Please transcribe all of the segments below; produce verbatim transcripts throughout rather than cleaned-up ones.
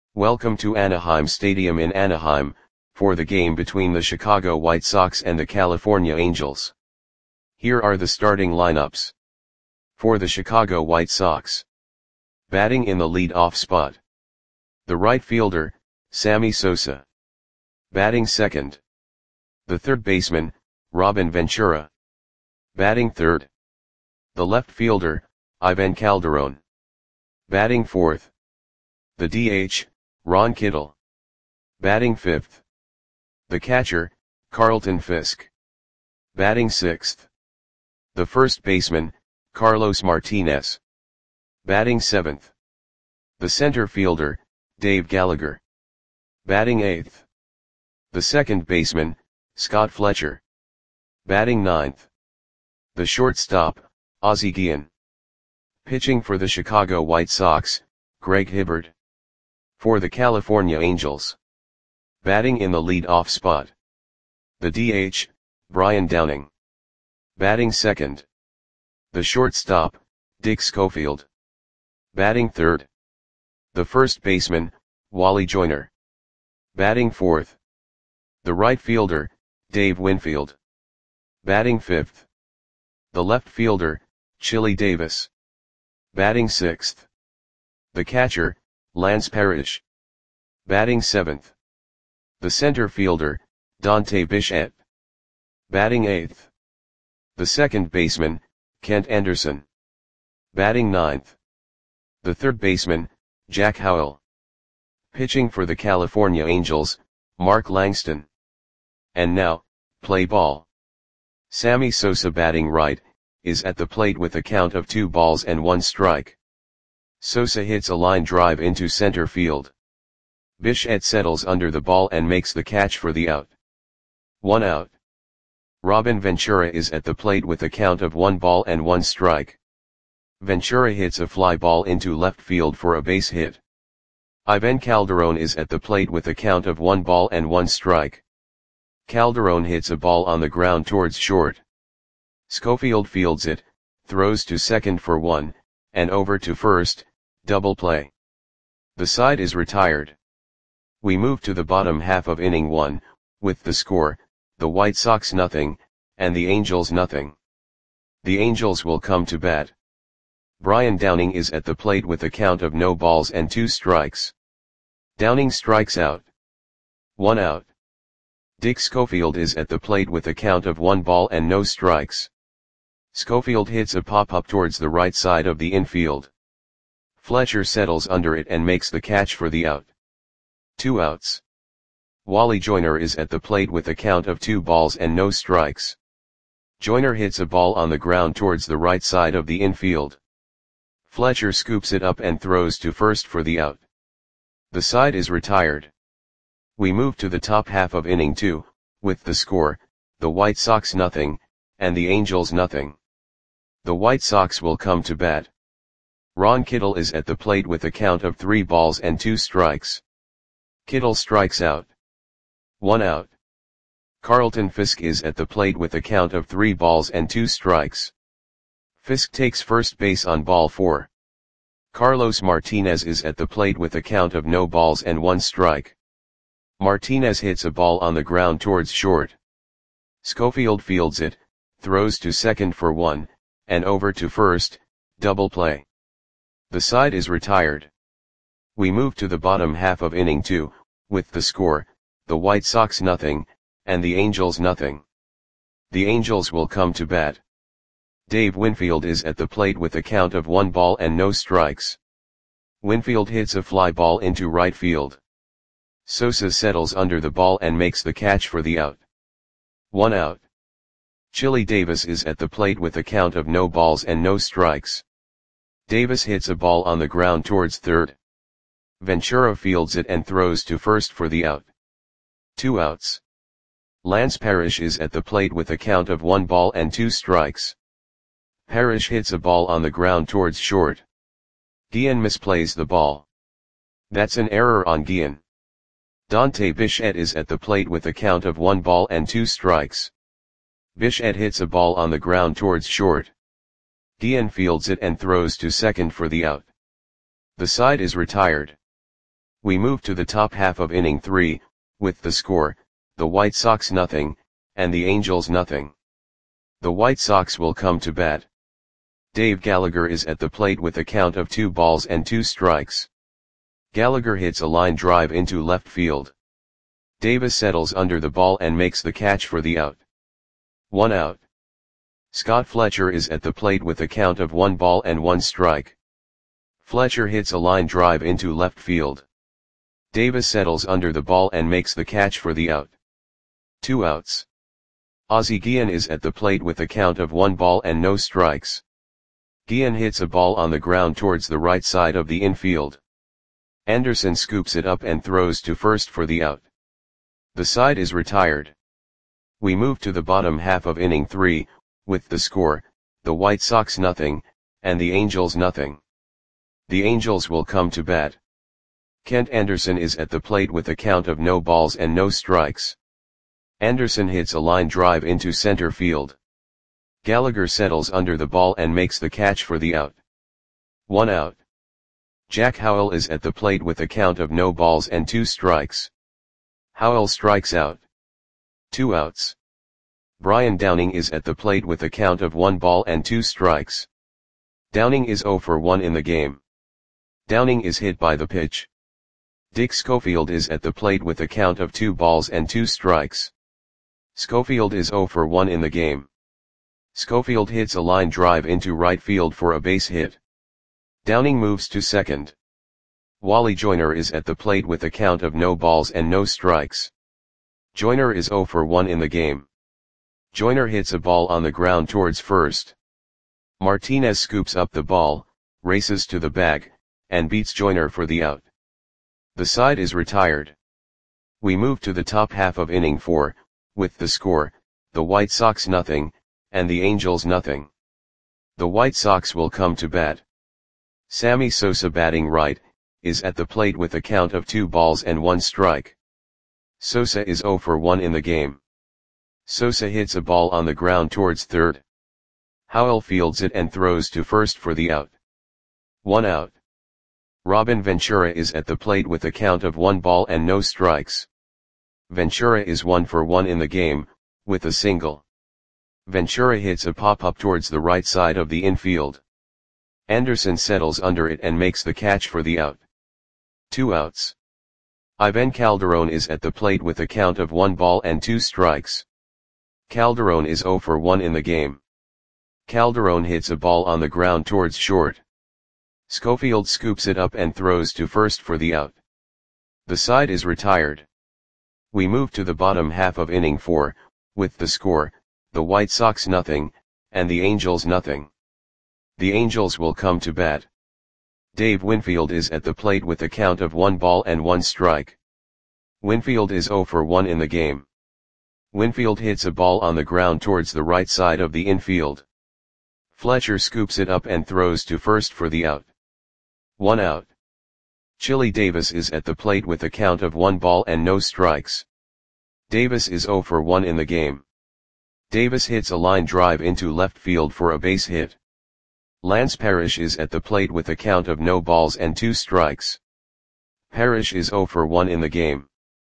Welcome to Anaheim Stadium in Anaheim, for the game between the Chicago White Sox and the California Angels. Here are the starting lineups. For the Chicago White Sox. Batting in the lead-off spot. The right fielder, Sammy Sosa. Batting second. The third baseman, Robin Ventura. Batting third. The left fielder, Ivan Calderon. Batting fourth. The D H, Ron Kittle. Batting fifth. The catcher, Carlton Fisk. Batting sixth. The first baseman, Carlos Martinez. Batting seventh. The center fielder, Dave Gallagher. Batting eighth. The second baseman, Scott Fletcher. Batting ninth. The shortstop, Ozzie Guillen. Pitching for the Chicago White Sox, Greg Hibbert. For the California Angels. Batting in the lead-off spot. The D H, Brian Downing. Batting second. The shortstop, Dick Schofield. Batting third. The first baseman, Wally Joyner. Batting fourth. The right fielder, Dave Winfield. Batting fifth. The left fielder, Chili Davis. Batting sixth. The catcher, Lance Parrish. Batting seventh. The center fielder, Dante Bichette. Batting eighth. The second baseman, Kent Anderson. Batting ninth. The third baseman, Jack Howell. Pitching for the California Angels, Mark Langston. And now, play ball. Sammy Sosa batting right, is at the plate with a count of two balls and one strike. Sosa hits a line drive into center field. Bichette settles under the ball and makes the catch for the out. One out. Robin Ventura is at the plate with a count of one ball and one strike. Ventura hits a fly ball into left field for a base hit. Ivan Calderon is at the plate with a count of one ball and one strike. Calderon hits a ball on the ground towards short. Schofield fields it, throws to second for one, and over to first, double play. The side is retired. We move to the bottom half of inning one, with the score, the White Sox nothing, and the Angels nothing. The Angels will come to bat. Brian Downing is at the plate with a count of no balls and two strikes. Downing strikes out. One out. Dick Schofield is at the plate with a count of one ball and no strikes. Schofield hits a pop-up towards the right side of the infield. Fletcher settles under it and makes the catch for the out. Two outs. Wally Joyner is at the plate with a count of two balls and no strikes. Joyner hits a ball on the ground towards the right side of the infield. Fletcher scoops it up and throws to first for the out. The side is retired. We move to the top half of inning two, with the score, the White Sox nothing, and the Angels nothing. The White Sox will come to bat. Ron Kittle is at the plate with a count of three balls and two strikes. Kittle strikes out. One out. Carlton Fisk is at the plate with a count of three balls and two strikes. Fisk takes first base on ball four. Carlos Martinez is at the plate with a count of no balls and one strike. Martinez hits a ball on the ground towards short. Schofield fields it, throws to second for one, and over to first, double play. The side is retired. We move to the bottom half of inning two, with the score, the White Sox nothing, and the Angels nothing. The Angels will come to bat. Dave Winfield is at the plate with a count of one ball and no strikes. Winfield hits a fly ball into right field. Sosa settles under the ball and makes the catch for the out. One out. Chili Davis is at the plate with a count of no balls and no strikes. Davis hits a ball on the ground towards third. Ventura fields it and throws to first for the out. Two outs. Lance Parrish is at the plate with a count of one ball and two strikes. Parrish hits a ball on the ground towards short. Guillen misplays the ball. That's an error on Guillen. Dante Bichette is at the plate with a count of one ball and two strikes. Bichette hits a ball on the ground towards short. Guillen fields it and throws to second for the out. The side is retired. We move to the top half of inning three, with the score, the White Sox nothing, and the Angels nothing. The White Sox will come to bat. Dave Gallagher is at the plate with a count of two balls and two strikes. Gallagher hits a line drive into left field. Davis settles under the ball and makes the catch for the out. One out. Scott Fletcher is at the plate with a count of one ball and one strike. Fletcher hits a line drive into left field. Davis settles under the ball and makes the catch for the out. Two outs. Ozzie Guillen is at the plate with a count of one ball and no strikes. Guillen hits a ball on the ground towards the right side of the infield. Anderson scoops it up and throws to first for the out. The side is retired. We move to the bottom half of inning three, with the score, the White Sox nothing, and the Angels nothing. The Angels will come to bat. Kent Anderson is at the plate with a count of no balls and no strikes. Anderson hits a line drive into center field. Gallagher settles under the ball and makes the catch for the out. One out. Jack Howell is at the plate with a count of no balls and two strikes. Howell strikes out. Two outs. Brian Downing is at the plate with a count of one ball and two strikes. Downing is oh for one in the game. Downing is hit by the pitch. Dick Schofield is at the plate with a count of two balls and two strikes. Schofield is oh for one in the game. Schofield hits a line drive into right field for a base hit. Downing moves to second. Wally Joyner is at the plate with a count of no balls and no strikes. Joyner is oh for one in the game. Joyner hits a ball on the ground towards first. Martinez scoops up the ball, races to the bag, and beats Joyner for the out. The side is retired. We move to the top half of inning four, with the score, the White Sox nothing, and the Angels nothing. The White Sox will come to bat. Sammy Sosa batting right, is at the plate with a count of two balls and one strike. Sosa is oh for one in the game. Sosa hits a ball on the ground towards third. Howell fields it and throws to first for the out. One out. Robin Ventura is at the plate with a count of one ball and no strikes. Ventura is one for one in the game, with a single. Ventura hits a pop-up towards the right side of the infield. Anderson settles under it and makes the catch for the out. Two outs. Ivan Calderon is at the plate with a count of one ball and two strikes. Calderon is oh for one in the game. Calderon hits a ball on the ground towards short. Schofield scoops it up and throws to first for the out. The side is retired. We move to the bottom half of inning four, with the score, the White Sox nothing, and the Angels nothing. The Angels will come to bat. Dave Winfield is at the plate with a count of one ball and one strike. Winfield is oh for one in the game. Winfield hits a ball on the ground towards the right side of the infield. Fletcher scoops it up and throws to first for the out. One out. Chili Davis is at the plate with a count of one ball and no strikes. Davis is oh for one in the game. Davis hits a line drive into left field for a base hit. Lance Parrish is at the plate with a count of no balls and two strikes. Parrish is oh for one in the game.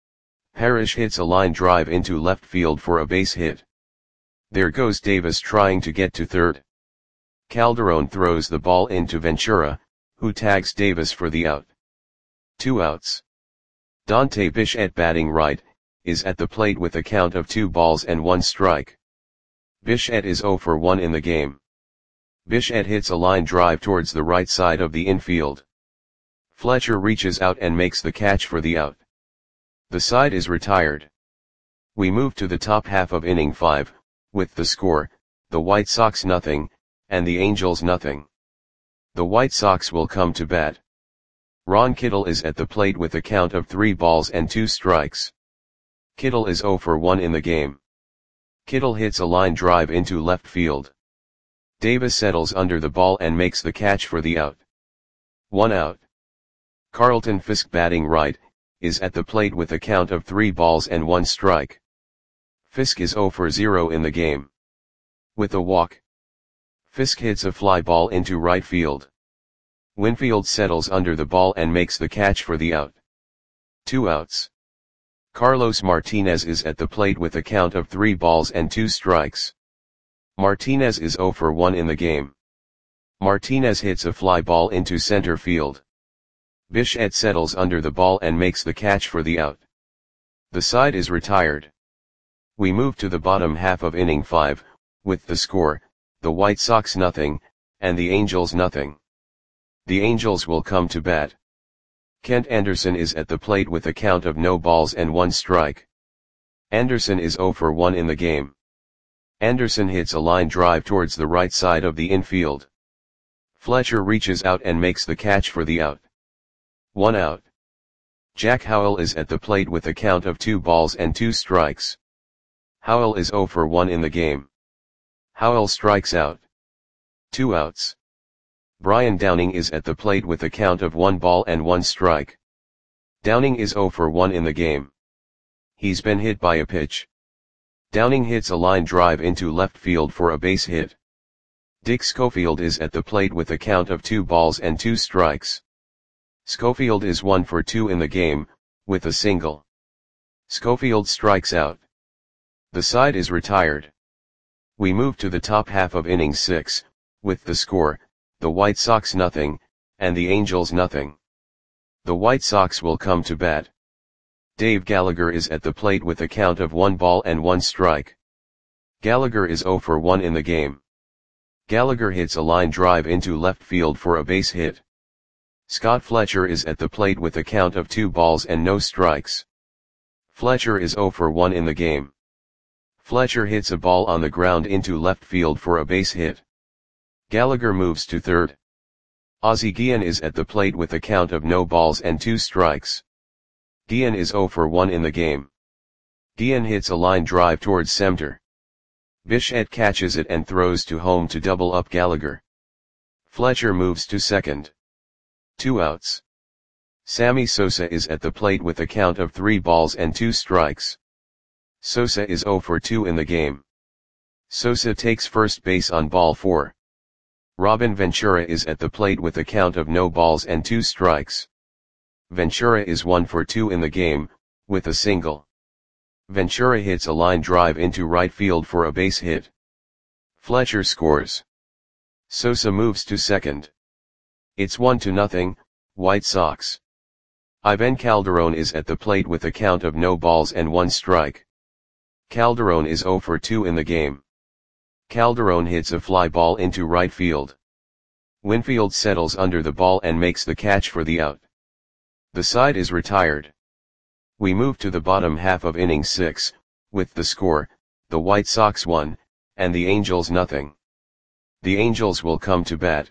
Parrish hits a line drive into left field for a base hit. There goes Davis trying to get to third. Calderon throws the ball into Ventura, who tags Davis for the out. Two outs. Dante Bichette batting right, is at the plate with a count of two balls and one strike. Bichette is oh for one in the game. Bichette hits a line drive towards the right side of the infield. Fletcher reaches out and makes the catch for the out. The side is retired. We move to the top half of inning five, with the score, the White Sox nothing, and the Angels nothing. The White Sox will come to bat. Ron Kittle is at the plate with a count of three balls and two strikes. Kittle is oh for one in the game. Kittle hits a line drive into left field. Davis settles under the ball and makes the catch for the out. One out. Carlton Fisk batting right, is at the plate with a count of three balls and one strike. Fisk is oh for zero in the game. With a walk, Fisk hits a fly ball into right field. Winfield settles under the ball and makes the catch for the out. Two outs. Carlos Martinez is at the plate with a count of three balls and two strikes. Martinez is oh for one in the game. Martinez hits a fly ball into center field. Bichette settles under the ball and makes the catch for the out. The side is retired. We move to the bottom half of inning five, with the score, the White Sox nothing, and the Angels nothing. The Angels will come to bat. Kent Anderson is at the plate with a count of no balls and one strike. Anderson is oh for one in the game. Anderson hits a line drive towards the right side of the infield. Fletcher reaches out and makes the catch for the out. One out. Jack Howell is at the plate with a count of two balls and two strikes. Howell is oh for one in the game. Howell strikes out. Two outs. Brian Downing is at the plate with a count of one ball and one strike. Downing is oh for one in the game. He's been hit by a pitch. Downing hits a line drive into left field for a base hit. Dick Schofield is at the plate with a count of two balls and two strikes. Schofield is one for two in the game, with a single. Schofield strikes out. The side is retired. We move to the top half of inning six, with the score, the White Sox nothing, and the Angels nothing. The White Sox will come to bat. Dave Gallagher is at the plate with a count of one ball and one strike. Gallagher is oh for one in the game. Gallagher hits a line drive into left field for a base hit. Scott Fletcher is at the plate with a count of two balls and no strikes. Fletcher is oh for one in the game. Fletcher hits a ball on the ground into left field for a base hit. Gallagher moves to third. Ozzie Guillen is at the plate with a count of no balls and two strikes. Guillen is oh for one in the game. Guillen hits a line drive towards center. Bichette catches it and throws to home to double up Gallagher. Fletcher moves to second. Two outs. Sammy Sosa is at the plate with a count of three balls and two strikes. Sosa is oh for two in the game. Sosa takes first base on ball four. Robin Ventura is at the plate with a count of no balls and two strikes. Ventura is one for two in the game, with a single. Ventura hits a line drive into right field for a base hit. Fletcher scores. Sosa moves to second. It's one to nothing, White Sox. Ivan Calderon is at the plate with a count of no balls and one strike. Calderon is oh for two in the game. Calderon hits a fly ball into right field. Winfield settles under the ball and makes the catch for the out. The side is retired. We move to the bottom half of inning six, with the score, the White Sox one, and the Angels nothing. The Angels will come to bat.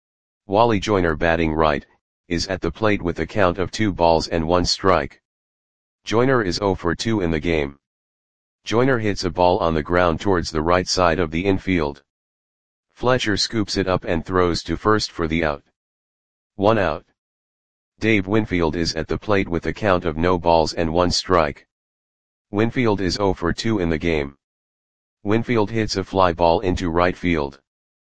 Wally Joyner, batting right, is at the plate with a count of two balls and one strike. Joyner is oh for two in the game. Joyner hits a ball on the ground towards the right side of the infield. Fletcher scoops it up and throws to first for the out. One out. Dave Winfield is at the plate with a count of no balls and one strike. Winfield is oh for two in the game. Winfield hits a fly ball into right field.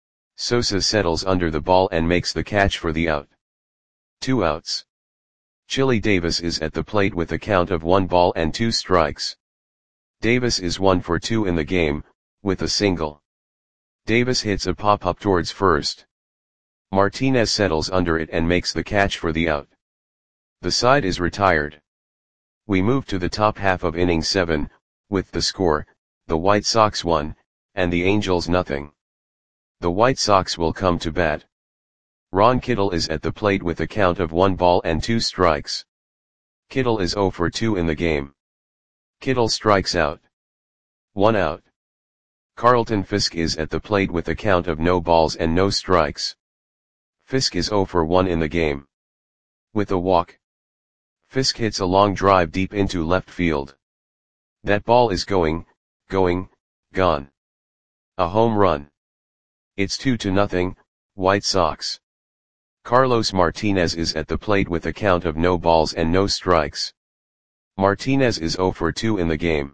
Sosa settles under the ball and makes the catch for the out. Two outs. Chili Davis is at the plate with a count of one ball and two strikes. Davis is one for two in the game, with a single. Davis hits a pop-up towards first. Martinez settles under it and makes the catch for the out. The side is retired. We move to the top half of inning seven, with the score, the White Sox one, and the Angels nothing. The White Sox will come to bat. Ron Kittle is at the plate with a count of one ball and two strikes. Kittle is oh for two in the game. Kittle strikes out. One out. Carlton Fisk is at the plate with a count of no balls and no strikes. Fisk is oh for one in the game. With a walk. Fisk hits a long drive deep into left field. That ball is going, going, gone. A home run. It's two to nothing, White Sox. Carlos Martinez is at the plate with a count of no balls and no strikes. Martinez is oh for two in the game.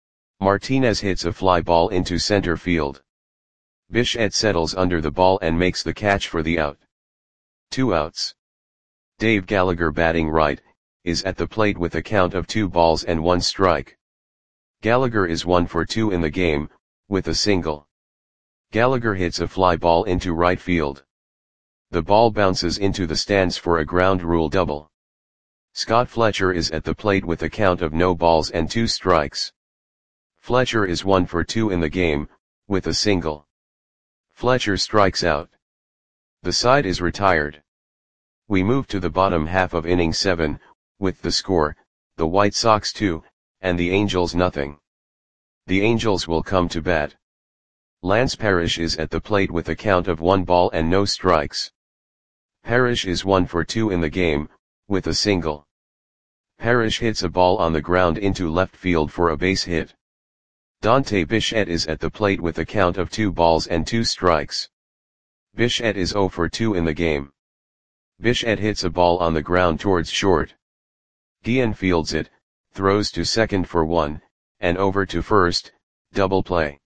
Martinez hits a fly ball into center field. Bichette settles under the ball and makes the catch for the out. Two outs. Dave Gallagher, batting right, is at the plate with a count of two balls and one strike. Gallagher is one for two in the game, with a single. Gallagher hits a fly ball into right field. The ball bounces into the stands for a ground rule double. Scott Fletcher is at the plate with a count of no balls and two strikes. Fletcher is one for two in the game, with a single. Fletcher strikes out. The side is retired. We move to the bottom half of inning seven, with the score, the White Sox two, and the Angels nothing. The Angels will come to bat. Lance Parrish is at the plate with a count of one ball and no strikes. Parrish is one for two in the game, with a single. Parrish hits a ball on the ground into left field for a base hit. Dante Bichette is at the plate with a count of two balls and two strikes. Bichette is zero for two in the game. Bichette hits a ball on the ground towards short. Guillen fields it, throws to second for one, and over to first, double play.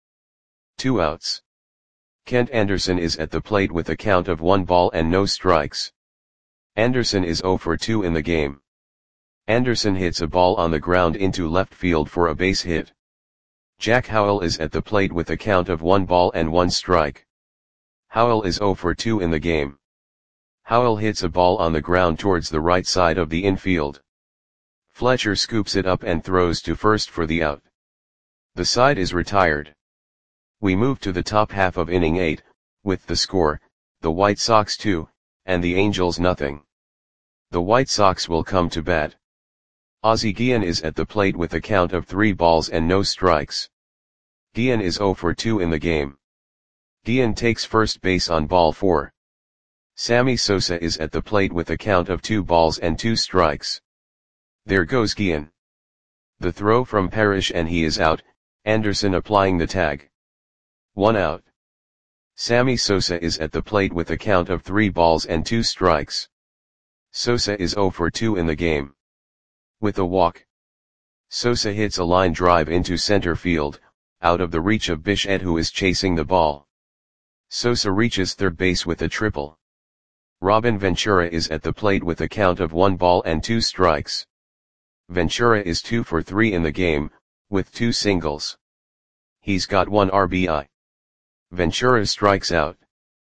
Two outs. Kent Anderson is at the plate with a count of one ball and no strikes. Anderson is zero for two in the game. Anderson hits a ball on the ground into left field for a base hit. Jack Howell is at the plate with a count of one ball and one strike. Howell is zero for two in the game. Howell hits a ball on the ground towards the right side of the infield. Fletcher scoops it up and throws to first for the out. The side is retired. We move to the top half of inning eight, with the score, the White Sox two, and the Angels nothing. The White Sox will come to bat. Ozzie Guillen is at the plate with a count of three balls and no strikes. Guillen is zero for two in the game. Guillen takes first base on ball four. Sammy Sosa is at the plate with a count of two balls and two strikes. There goes Guillen. The throw from Parrish and he is out, Anderson applying the tag. One out. Sammy Sosa is at the plate with a count of three balls and two strikes. Sosa is zero for two in the game. With a walk. Sosa hits a line drive into center field, out of the reach of Bichette who is chasing the ball. Sosa reaches third base with a triple. Robin Ventura is at the plate with a count of one ball and two strikes. Ventura is two for three in the game, with two singles. He's got one R B I. Ventura strikes out.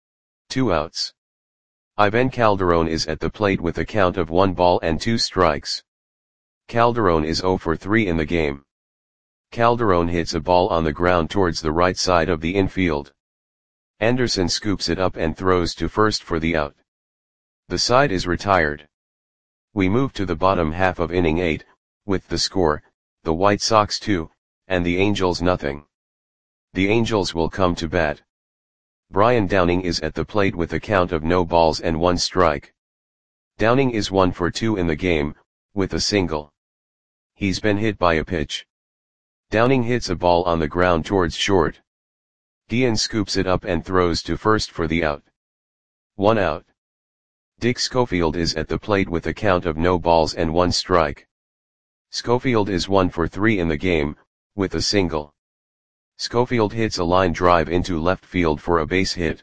Two outs. Ivan Calderon is at the plate with a count of one ball and two strikes. Calderon is zero for three in the game. Calderon hits a ball on the ground towards the right side of the infield. Anderson scoops it up and throws to first for the out. The side is retired. We move to the bottom half of inning eight, with the score, the White Sox two, and the Angels nothing. The Angels will come to bat. Brian Downing is at the plate with a count of no balls and one strike. Downing is one for two in the game, with a single. He's been hit by a pitch. Downing hits a ball on the ground towards short. Guillen scoops it up and throws to first for the out. One out. Dick Schofield is at the plate with a count of no balls and one strike. Schofield is one for three in the game, with a single. Schofield hits a line drive into left field for a base hit.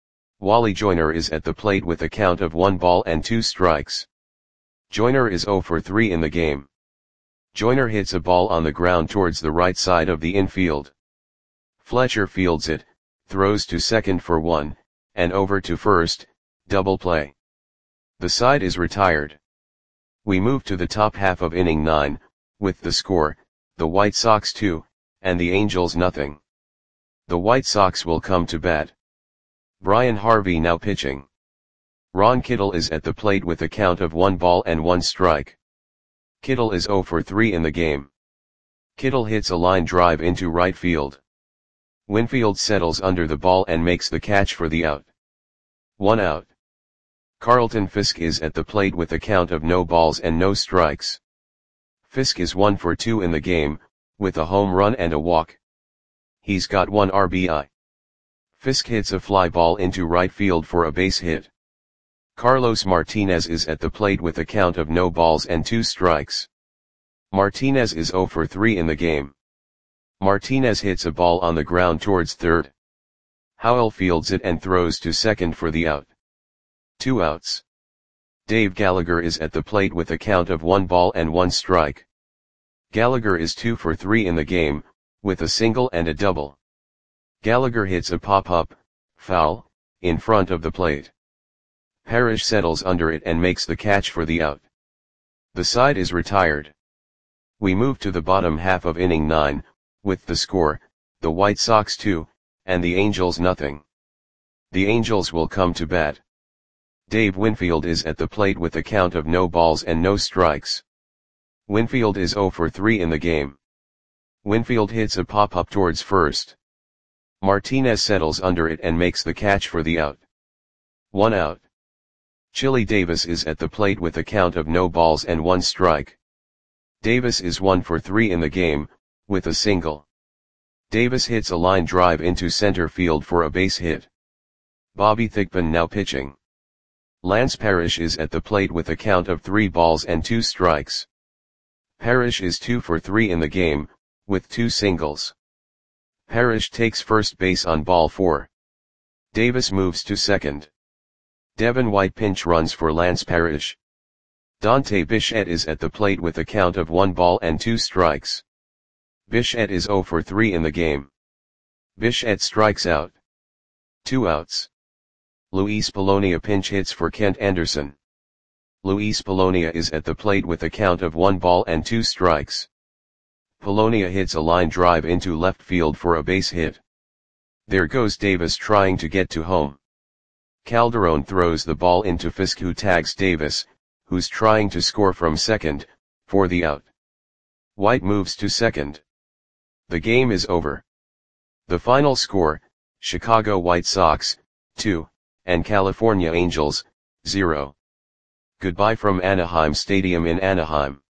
Wally Joyner is at the plate with a count of one ball and two strikes. Joyner is zero for three in the game. Joyner hits a ball on the ground towards the right side of the infield. Fletcher fields it, throws to second for one, and over to first, double play. The side is retired. We move to the top half of inning nine, with the score, the White Sox two, and the Angels nothing. The White Sox will come to bat. Brian Harvey now pitching. Ron Kittle is at the plate with a count of one ball and one strike. Kittle is zero for three in the game. Kittle hits a line drive into right field. Winfield settles under the ball and makes the catch for the out. One out. Carlton Fisk is at the plate with a count of no balls and no strikes. Fisk is one for two in the game, with a home run and a walk. He's got one R B I. Fisk hits a fly ball into right field for a base hit. Carlos Martinez is at the plate with a count of no balls and two strikes. Martinez is zero for three in the game. Martinez hits a ball on the ground towards third. Howell fields it and throws to second for the out. Two outs. Dave Gallagher is at the plate with a count of one ball and one strike. Gallagher is two for three in the game, with a single and a double. Gallagher hits a pop-up, foul, in front of the plate. Parrish settles under it and makes the catch for the out. The side is retired. We move to the bottom half of inning nine, with the score, the White Sox two, and the Angels nothing. The Angels will come to bat. Dave Winfield is at the plate with a count of no balls and no strikes. Winfield is zero for three in the game. Winfield hits a pop-up towards first. Martinez settles under it and makes the catch for the out. One out. Chili Davis is at the plate with a count of no balls and one strike. Davis is one for three in the game, with a single. Davis hits a line drive into center field for a base hit. Bobby Thigpen now pitching. Lance Parrish is at the plate with a count of three balls and two strikes. Parrish is two for three in the game, with two singles. Parrish takes first base on ball four. Davis moves to second. Devin White pinch runs for Lance Parrish. Dante Bichette is at the plate with a count of one ball and two strikes. Bichette is zero for three in the game. Bichette strikes out. Two outs. Luis Polonia pinch hits for Kent Anderson. Luis Polonia is at the plate with a count of one ball and two strikes. Polonia hits a line drive into left field for a base hit. There goes Davis trying to get to home. Calderon throws the ball into Fisk, who tags Davis, who's trying to score from second, for the out. White moves to second. The game is over. The final score, Chicago White Sox, two, and California Angels, zero. Goodbye from Anaheim Stadium in Anaheim.